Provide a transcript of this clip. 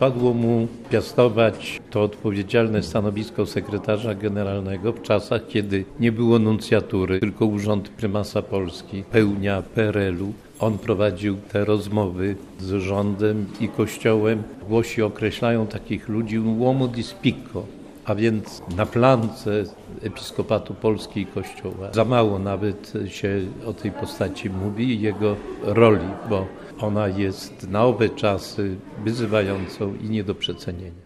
przypadło mu piastować to odpowiedzialne stanowisko sekretarza generalnego w czasach, kiedy nie było nuncjatury, tylko urząd prymasa Polski, pełnia PRL-u. On prowadził te rozmowy z rządem i Kościołem. Włosi określają takich ludzi uomo di spicco, a więc na flance Episkopatu Polski i Kościoła. Za mało nawet się o tej postaci mówi i jego roli, bo ona jest na owe czasy wyzywającą i nie do przecenienia.